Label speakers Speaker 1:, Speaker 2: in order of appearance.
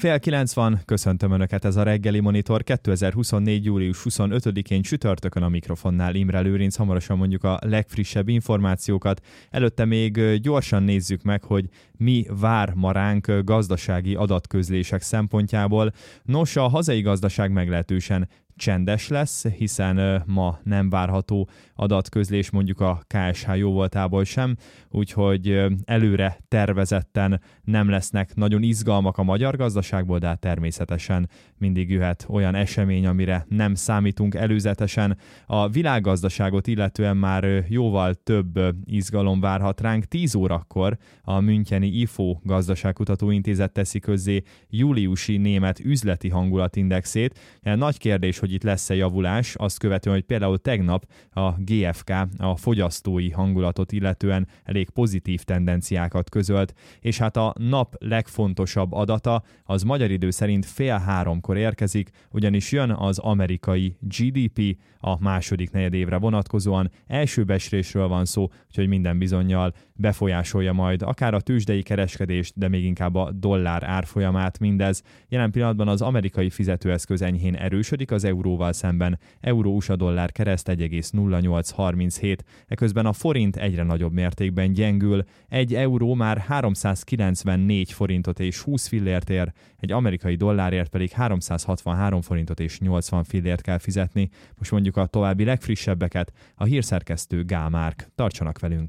Speaker 1: 8:30 van, köszöntöm Önöket, ez a reggeli monitor 2024. július 25-én csütörtökön, a mikrofonnál Imre Lőrinc. Hamarosan mondjuk a legfrissebb információkat. Előtte még gyorsan nézzük meg, hogy mi vár ma ránk gazdasági adatközlések szempontjából. Nos, a hazai gazdaság meglehetősen csendes lesz, hiszen ma nem várható adatközlés mondjuk a KSH jóvoltából sem, úgyhogy előre tervezetten nem lesznek nagyon izgalmak a magyar gazdaságból, de természetesen mindig jöhet olyan esemény, amire nem számítunk előzetesen. A világgazdaságot illetően már jóval több izgalom várhat ránk. 10 órakor a müncheni IFO gazdaságkutatóintézet teszi közzé júliusi német üzleti hangulatindexét. Nagy kérdés, hogy itt lesz-e javulás, azt követően, hogy például tegnap a GfK a fogyasztói hangulatot illetően elég pozitív tendenciákat közölt, és hát a nap legfontosabb adata az magyar idő szerint 2:30 érkezik, ugyanis jön az amerikai GDP a második negyedévre vonatkozóan. Első becslésről van szó, úgyhogy minden bizonnyal befolyásolja majd akár a tőzsdei kereskedést, de még inkább a dollár árfolyamát mindez. Jelen pillanatban az amerikai fizetőeszköz enyhén erősödik az euróval szemben. Euró-USA dollár kereszt 1,0837, eközben a forint egyre nagyobb mértékben gyengül. 1 euró már 394 forintot és 20 fillért ér, egy amerikai dollárért pedig 363 forintot és 80 fillért kell fizetni. Most mondjuk a további legfrissebbeket, a hírszerkesztő Gál Márk. Tartsanak velünk!